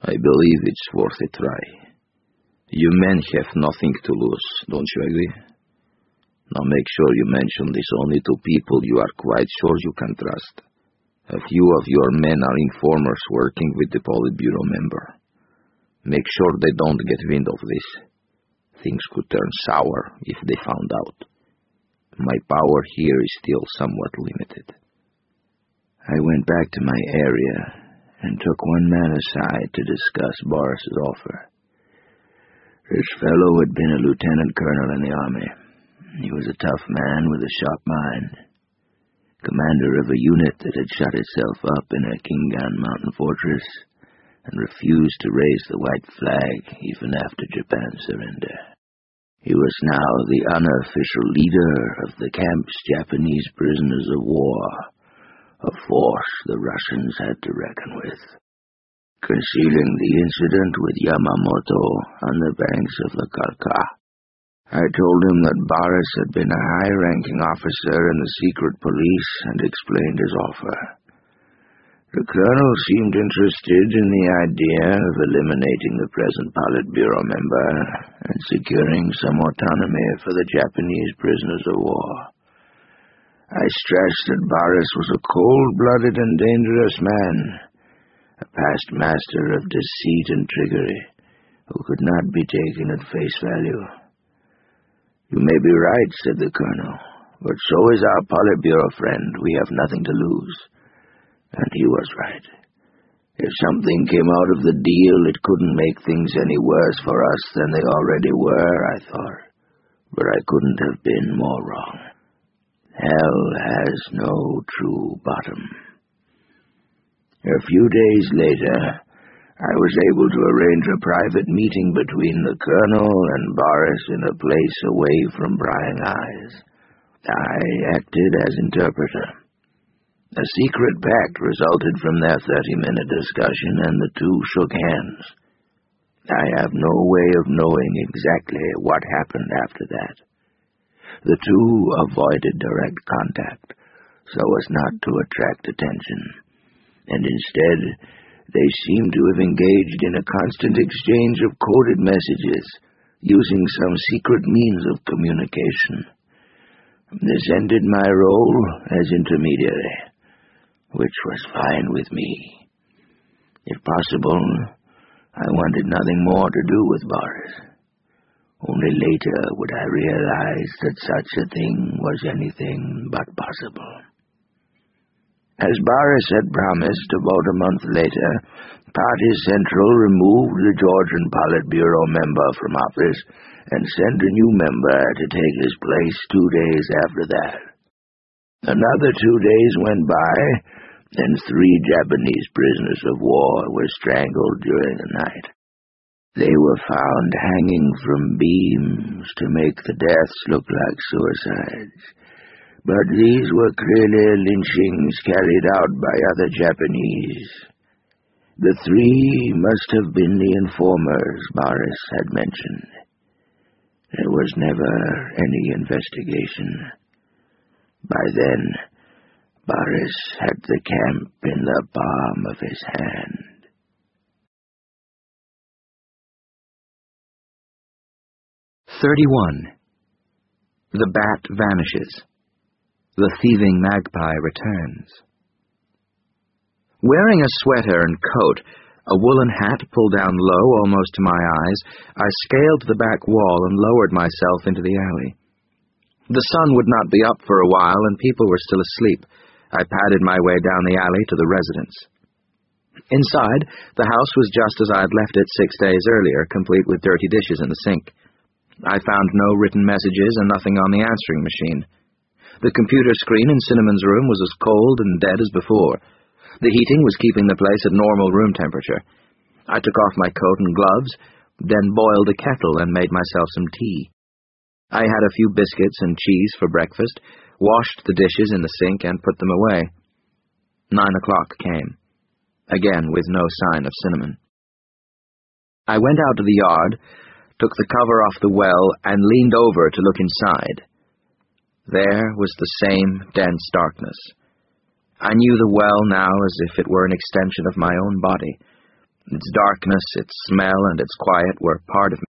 I believe it's worth a try. You men have nothing to lose, don't you agree? Now make sure you mention this only to people you are quite sure you can trust. A few of your men are informers working with the Politburo member. Make sure they don't get wind of this. Things could turn sour if they found out. My power here is still somewhat limited. I went back to my area and took one man aside to discuss Boris's offer. This fellow had been a lieutenant colonel in the army. He was a tough man with a sharp mind, commander of a unit that had shut itself up in a Kingan mountain fortress and refused to raise the white flag even after Japan's surrender. He was now the unofficial leader of the camp's Japanese prisoners of war, a force the Russians had to reckon with. Concealing the incident with Yamamoto on the banks of the Kalka, I told him that Boris had been a high-ranking officer in the secret police and explained his offer. The colonel seemed interested in the idea of eliminating the present Politburo member and securing some autonomy for the Japanese prisoners of war. I stressed that Boris was a cold-blooded and dangerous man, a past master of deceit and trickery, who could not be taken at face value. You may be right, said the colonel, but so is our Politburo friend. We have nothing to lose. And he was right. If something came out of the deal, it couldn't make things any worse for us than they already were, I thought. But I couldn't have been more wrong. Hell has no true bottom. A few days later, I was able to arrange a private meeting between the colonel and Boris in a place away from prying eyes. I acted as interpreter. A secret pact resulted from their 30-minute discussion, and the two shook hands. I have no way of knowing exactly what happened after that. The two avoided direct contact, so as not to attract attention, and instead they seemed to have engaged in a constant exchange of coded messages, using some secret means of communication. This ended my role as intermediary, which was fine with me. If possible, I wanted nothing more to do with Boris. Only later would I realize that such a thing was anything but possible. As Boris had promised, about a month later, Party Central removed the Georgian Politburo member from office and sent a new member to take his place 2 days after that. Another 2 days went by, and 3 Japanese prisoners of war were strangled during the night. They were found hanging from beams to make the deaths look like suicides, but these were clearly lynchings carried out by other Japanese. The 3 must have been the informers Boris had mentioned. There was never any investigation. By then, Boris had the camp in the palm of his hand. The bat vanishes. The thieving magpie returns. Wearing a sweater and coat, a woolen hat pulled down low almost to my eyes, I scaled the back wall and lowered myself into the alley. The sun would not be up for a while, and people were still asleep. I padded my way down the alley to the residence. Inside, the house was just as I had left it 6 days earlier, complete with dirty dishes in the sink. I found no written messages and nothing on the answering machine. The computer screen in Cinnamon's room was as cold and dead as before. The heating was keeping the place at normal room temperature. I took off my coat and gloves, then boiled a kettle and made myself some tea. I had a few biscuits and cheese for breakfast, washed the dishes in the sink and put them away. 9 o'clock came, again with no sign of Cinnamon. I went out to the yard, took the cover off the well, and leaned over to look inside. There was the same dense darkness. I knew the well now as if it were an extension of my own body. Its darkness, its smell, and its quiet were part of